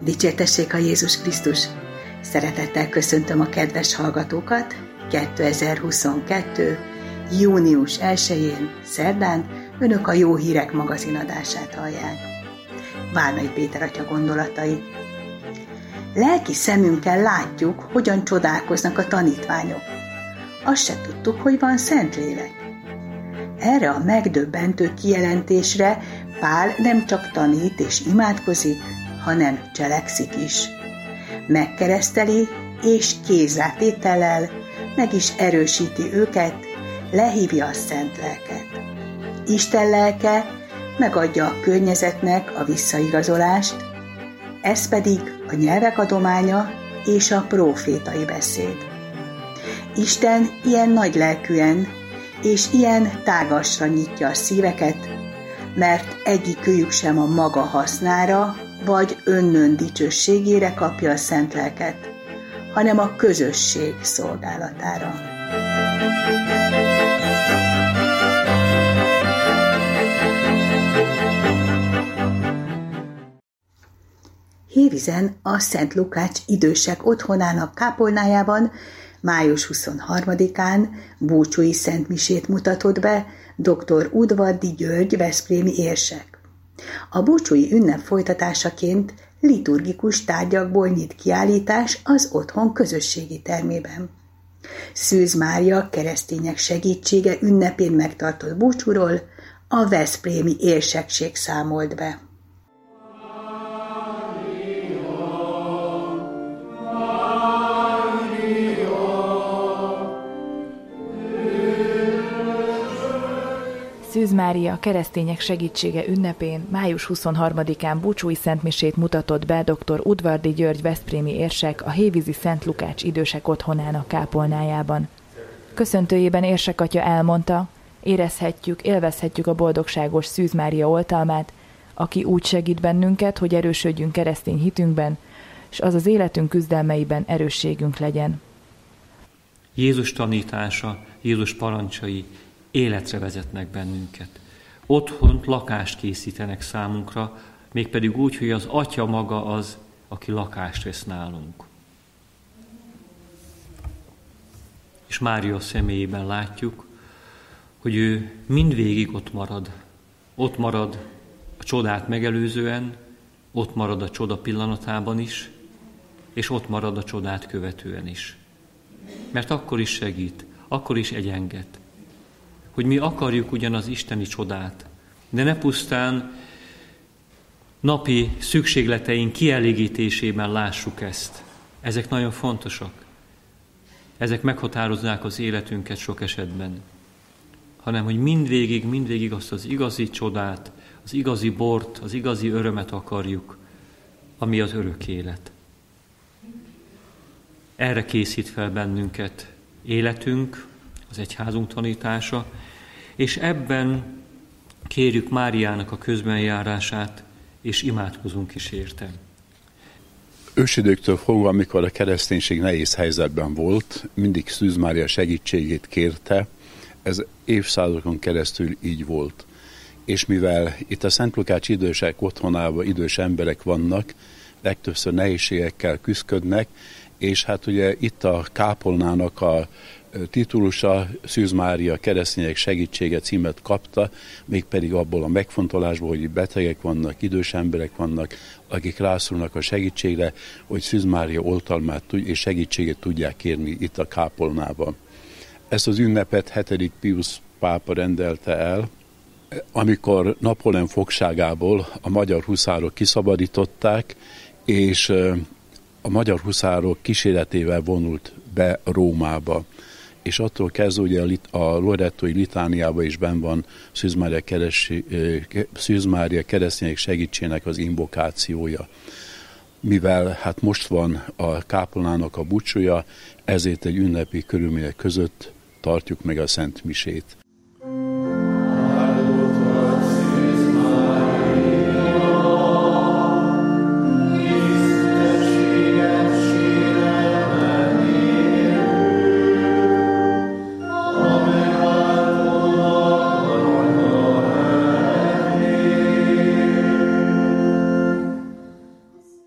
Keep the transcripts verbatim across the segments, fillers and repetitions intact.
Dicsértessék a Jézus Krisztus! Szeretettel köszöntöm a kedves hallgatókat kétezer-huszonkettő. június elsején, szerdán önök a Jó Hírek magazinadását hallják. Várnai Péter atya gondolatai. Lelki szemünkkel látjuk, hogyan csodálkoznak a tanítványok. Azt se tudtuk, hogy van Szentlélek. Erre a megdöbbentő kijelentésre Pál nem csak tanít és imádkozik, hanem cselekszik is. Megkereszteli és kézrátétellel meg is erősíti őket, lehívja a szent lelket. Isten lelke megadja a környezetnek a visszaigazolást, ez pedig a nyelvek adománya és a prófétai beszéd. Isten ilyen nagy lelkűen és ilyen tágasra nyitja a szíveket, mert egyikőjük sem a maga hasznára vagy önnön dicsőségére kapja a szent lelket, hanem a közösség szolgálatára. Hévízen a Szent Lukács idősek otthonának kápolnájában május huszonharmadikán búcsúi szentmisét mutatott be dr. Udvardy György veszprémi érsek. A búcsúi ünnep folytatásaként liturgikus tárgyakból nyit kiállítás az otthon közösségi termében. Szűz Mária keresztények segítsége ünnepén megtartott búcsúról a veszprémi érsekség számolt be. Szűz Mária keresztények segítsége ünnepén május huszonharmadikán búcsúi szentmisét mutatott be dr. Udvardy György veszprémi érsek a hévízi Szent Lukács idősek otthonának kápolnájában. Köszöntőjében érsek atya elmondta, érezhetjük, élvezhetjük a boldogságos Szűz Mária oltalmát, aki úgy segít bennünket, hogy erősödjünk keresztény hitünkben, s az az életünk küzdelmeiben erősségünk legyen. Jézus tanítása, Jézus parancsai életre vezetnek bennünket. Otthont, lakást készítenek számunkra, mégpedig úgy, hogy az Atya maga az, aki lakást vesz nálunk. És Mária személyében látjuk, hogy ő mindvégig ott marad. Ott marad a csodát megelőzően, ott marad a csoda pillanatában is, és ott marad a csodát követően is. Mert akkor is segít, akkor is egyenged. Hogy mi akarjuk ugyan az isteni csodát, de ne pusztán napi szükségleteink kielégítésében lássuk ezt. Ezek nagyon fontosak. Ezek meghatározzák az életünket sok esetben. Hanem, hogy mindvégig, mindvégig azt az igazi csodát, az igazi bort, az igazi örömet akarjuk, ami az örök élet. Erre készít fel bennünket életünk, az egyházunk tanítása, és ebben kérjük Máriának a közbenjárását, és imádkozunk is érte. Ősidőktől fogva, amikor a kereszténység nehéz helyzetben volt, mindig Szűz Mária segítségét kérte, ez évszázadokon keresztül így volt. És mivel itt a Szent Lukács idősek otthonában idős emberek vannak, legtöbbször nehézségekkel küzdködnek, és hát ugye itt a kápolnának a titulusa Szűz Mária keresztények segítsége címet kapta, mégpedig abból a megfontolásból, hogy betegek vannak, idős emberek vannak, akik rászorulnak a segítségre, hogy Szűz Mária oltalmát és segítséget tudják kérni itt a kápolnában. Ezt az ünnepet hetedik Piusz pápa rendelte el, amikor Napóleon fogságából a magyar huszárok kiszabadították, és a magyar huszárok kíséretével vonult be Rómába. És attól kezdve ugye a lorettói litániában is benn van Szűz Mária, keresi, Szűz Mária keresztények segítségének az invokációja. Mivel hát most van a kápolnának a búcsúja, ezért egy ünnepi körülmények között tartjuk meg a Szent Misét.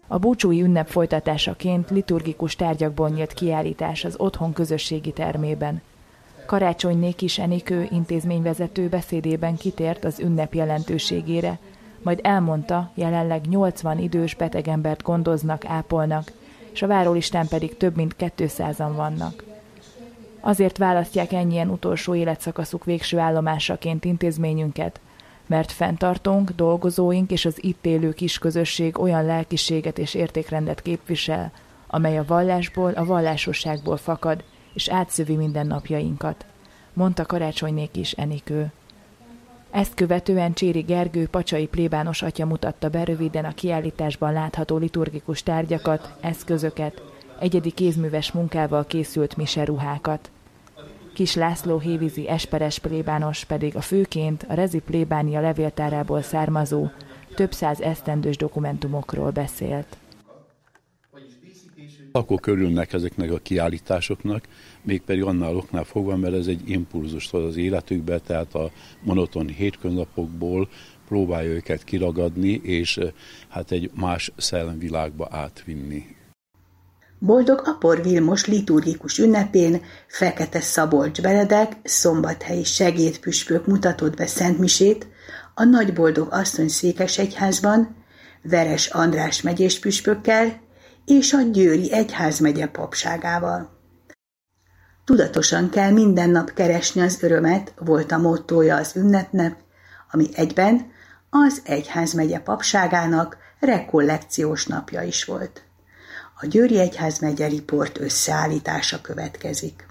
A búcsúi ünnep folytatásaként liturgikus tárgyakból nyílt kiállítás az otthon közösségi termében. Karácsony Nékis Enikő intézményvezető beszédében kitért az ünnep jelentőségére, majd elmondta, jelenleg nyolcvan idős betegembert gondoznak, ápolnak, és a várólistán pedig több mint kétszázan vannak. Azért választják ennyien utolsó életszakaszuk végső állomásaként intézményünket, mert fenntartónk, dolgozóink és az itt élő kisközösség olyan lelkiséget és értékrendet képvisel, amely a vallásból, a vallásosságból fakad, és átszövi mindennapjainkat, mondta Karácsony Nékis Enikő. Ezt követően Cséri Gergő pacsai plébános atya mutatta be röviden a kiállításban látható liturgikus tárgyakat, eszközöket, egyedi kézműves munkával készült miseruhákat. Kis László hévízi esperes plébános pedig a főként a Rezi plébánia levéltárából származó, több száz esztendős dokumentumokról beszélt. Akkor körülnek ezeknek a kiállításoknak, mégpedig annál oknál fogva, mert ez egy impulzust ad az életükbe, tehát a monoton hétköznapokból próbálja őket kiragadni, és hát egy más szellemvilágba átvinni. Boldog Apor Vilmos liturgikus ünnepén Fekete Szabolcs Benedek szombathelyi segédpüspök mutatott be szentmisét a Nagyboldog Asszony Székesegyházban, Veres András megyés püspökkel és a Győri Egyházmegye papságával. Tudatosan kell minden nap keresni az örömet, volt a mottója az ünnepnek, ami egyben az Egyházmegye papságának rekollekciós napja is volt. A Győri Egyházmegye riport összeállítása következik.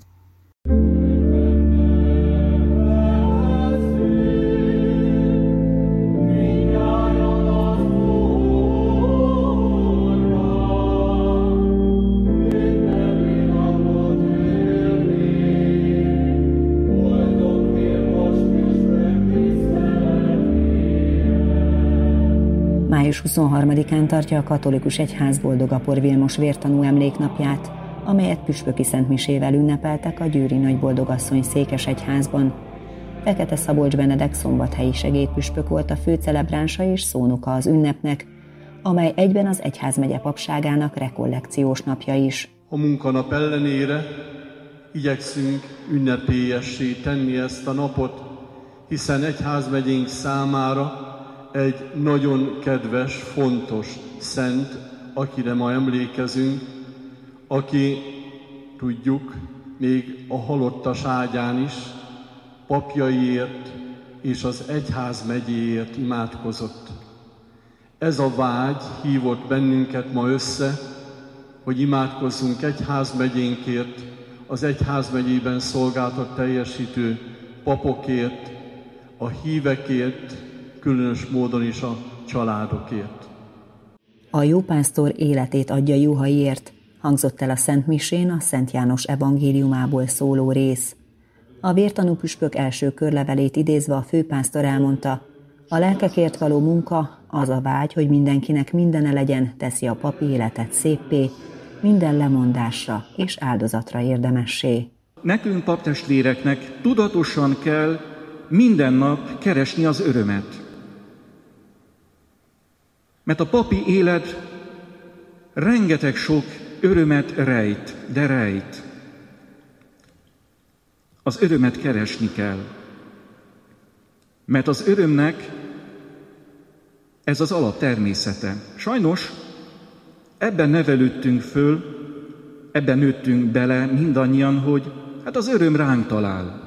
május huszonharmadikán tartja a katolikus egyház Boldog Apor Vilmos vértanú emléknapját, amelyet püspöki szentmisével ünnepeltek a Győri Nagyboldogasszony Székesegyházban. Fekete Szabolcs Benedek szombathelyi segédpüspök volt a főcelebránsa és szónoka az ünnepnek, amely egyben az Egyházmegye papságának rekollekciós napja is. A munkanap ellenére igyekszünk ünnepélyessé tenni ezt a napot, hiszen egyházmegyénk számára egy nagyon kedves, fontos szent, akire ma emlékezünk, aki, tudjuk, még a halottas ágyán is papjaiért és az egyházmegyéért imádkozott. Ez a vágy hívott bennünket ma össze, hogy imádkozzunk egyházmegyénkért, az egyházmegyében szolgálatot teljesítő papokért, a hívekért, különös módon is a családokért. A jópásztor életét adja juhaiért, hangzott el a szentmisén a Szent János evangéliumából szóló rész. A vértanú püspök első körlevelét idézve a főpásztor elmondta, a lelkekért való munka, az a vágy, hogy mindenkinek mindene legyen, teszi a papi életet széppé, minden lemondásra és áldozatra érdemessé. Nekünk, paptestvéreknek tudatosan kell minden nap keresni az örömet. Mert a papi élet rengeteg sok örömet rejt, de rejt. Az örömet keresni kell. Mert az örömnek ez az alaptermészete. Sajnos ebben nevelődtünk föl, ebben nőttünk bele mindannyian, hogy hát az öröm ránk talál.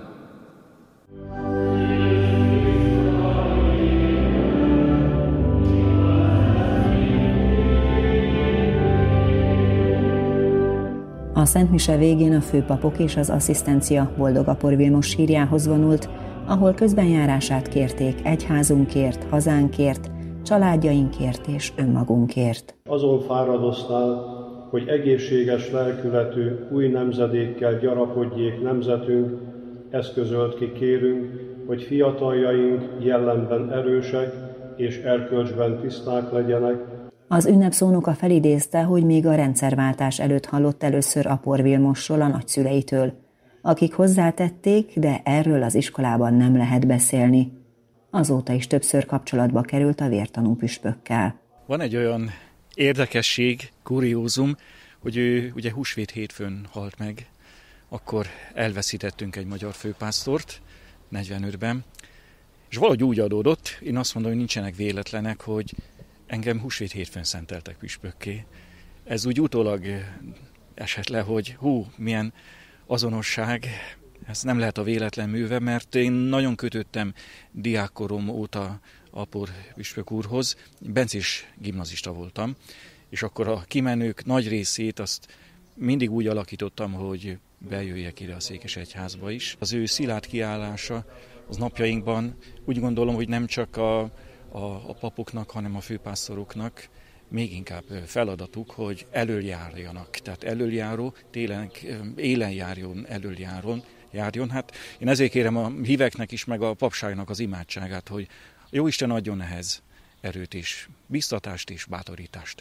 A szentmise végén a főpapok és az asszisztencia Boldog Apor Vilmos sírjához vonult, ahol közbenjárását kérték egyházunkért, hazánkért, családjainkért és önmagunkért. Azon fáradoztál, hogy egészséges lelkületű új nemzedékkel gyarapodjék nemzetünk, eszközölt ki kérünk, hogy fiataljaink jellemben erősek és erkölcsben tiszták legyenek. Az ünnep szónoka felidézte, hogy még a rendszerváltás előtt hallott először Apor Vilmosról a nagyszüleitől, akik hozzátették, de erről az iskolában nem lehet beszélni. Azóta is többször kapcsolatba került a vértanú püspökkel. Van egy olyan érdekesség, kuriózum, hogy ő ugye húsvét hétfőn halt meg, akkor elveszítettünk egy magyar főpásztort, negyvenötben, és valahogy úgy adódott, én azt mondom, hogy nincsenek véletlenek, hogy engem húsvét hétfőn szenteltek püspökké. Ez úgy utólag esett le, hogy hú, milyen azonosság, ez nem lehet a véletlen műve, mert én nagyon kötöttem diákkorom óta Apor püspök úrhoz, bencés gimnazista voltam, és akkor a kimenők nagy részét azt mindig úgy alakítottam, hogy bejöjjek ide a székesegyházba is. Az ő szilárd kiállása az napjainkban úgy gondolom, hogy nem csak a, a, a papoknak, hanem a főpásztoroknak még inkább feladatuk, hogy elöljárjanak. Tehát elöljáró, télen, élen járjon, elöljáron, járjon. Hát én ezért kérem a híveknek is, meg a papságnak az imádságát, hogy Jóisten adjon ehhez erőt és biztatást és bátorítást.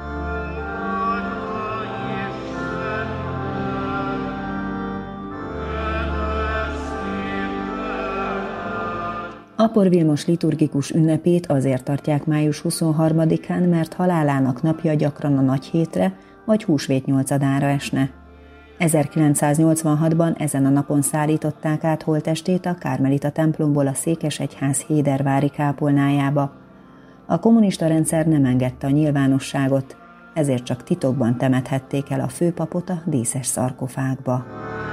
Apor Vilmos liturgikus ünnepét azért tartják május huszonharmadikán, mert halálának napja gyakran a nagy hétre vagy húsvét nyolcadára esne. ezerkilencszáznyolcvanhatban ezen a napon szállították át holttestét a Kármelita templomból a Székesegyház hédervári kápolnájába. A kommunista rendszer nem engedte a nyilvánosságot, ezért csak titokban temethették el a főpapot a díszes szarkofágba.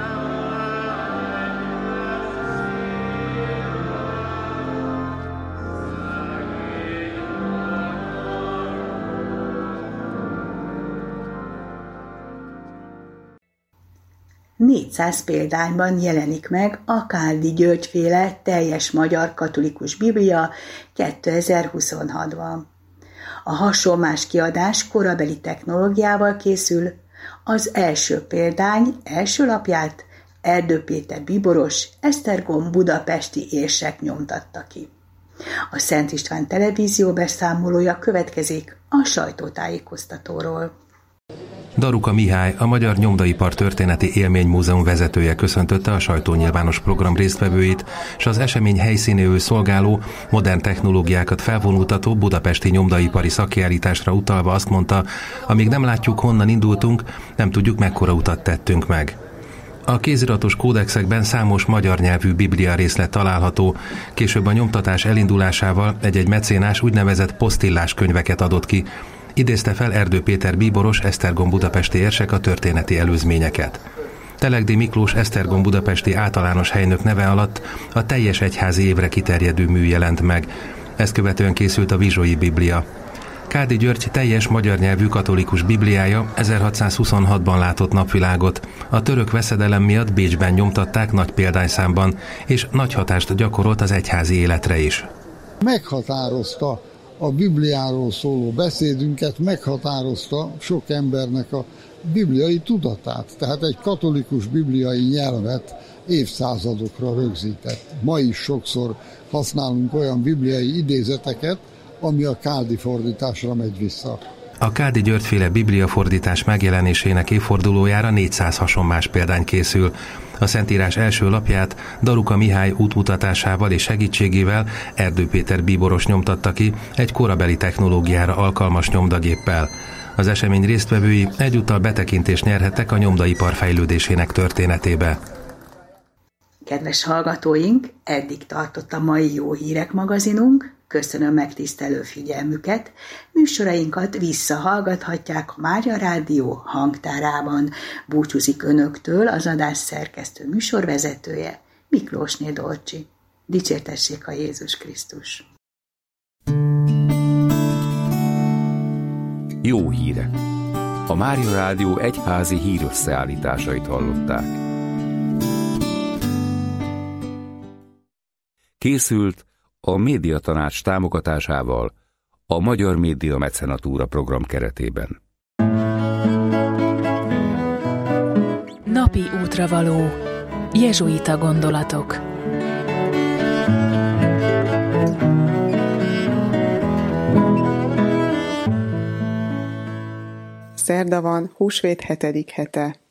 négyszáz példányban jelenik meg a Káldi György-féle teljes magyar katolikus biblia kétezer-huszonhatban. A hasonlás kiadás korabeli technológiával készül, az első példány első lapját Erdő Péter bíboros, Esztergom budapesti érsek nyomtatta ki. A Szent István televízió beszámolója következik a sajtótájékoztatóról. Daruka Mihály, a Magyar Nyomdaipar Történeti Élménymúzeum vezetője köszöntötte a sajtónyilvános program résztvevőit, és az esemény helyszínéül szolgáló, modern technológiákat felvonultató budapesti nyomdaipari szakkiállításra utalva azt mondta, amíg nem látjuk, honnan indultunk, nem tudjuk, mekkora utat tettünk meg. A kéziratos kódexekben számos magyar nyelvű biblia részlet található, később a nyomtatás elindulásával egy-egy mecénás úgynevezett posztillás könyveket adott ki, idézte fel Erdő Péter bíboros, Esztergom budapesti érsek a történeti előzményeket. Telegdi Miklós Esztergom budapesti általános helynök neve alatt a teljes egyházi évre kiterjedő mű jelent meg. Ezt követően készült a Vizsói Biblia. Kádi György teljes magyar nyelvű katolikus bibliája ezerhatszázhuszonhatban látott napvilágot. A török veszedelem miatt Bécsben nyomtatták nagy példányszámban, és nagy hatást gyakorolt az egyházi életre is. Meghatározta a Bibliáról szóló beszédünket, meghatározta sok embernek a bibliai tudatát. Tehát egy katolikus bibliai nyelvet évszázadokra rögzített. Ma is sokszor használunk olyan bibliai idézeteket, ami a Kádi fordításra megy vissza. A Kádi György-féle bibliafordítás megjelenésének évfordulójára négyszáz hasonlás példány készül. A Szentírás első lapját Daruka Mihály útmutatásával és segítségével Erdő Péter bíboros nyomtatta ki egy korabeli technológiára alkalmas nyomdagéppel. Az esemény résztvevői egyúttal betekintést nyerhettek a nyomdaipar fejlődésének történetébe. Kedves hallgatóink, eddig tartott a mai Jó Hírek magazinunk. Köszönöm megtisztelő figyelmüket. Műsorainkat visszahallgathatják a Mária Rádió hangtárában. Búcsúzik önöktől az adás szerkesztő műsorvezetője, Miklósné Dolcsi. Dicsértessék a Jézus Krisztus! Jó hírek! A Mária Rádió egyházi hírösszeállításait hallották. Készült a Médiatanács támogatásával a Magyar Média Mecenatúra program keretében. Napi útravaló. Jezsuita gondolatok. Szerda van, húsvét hetedik hete.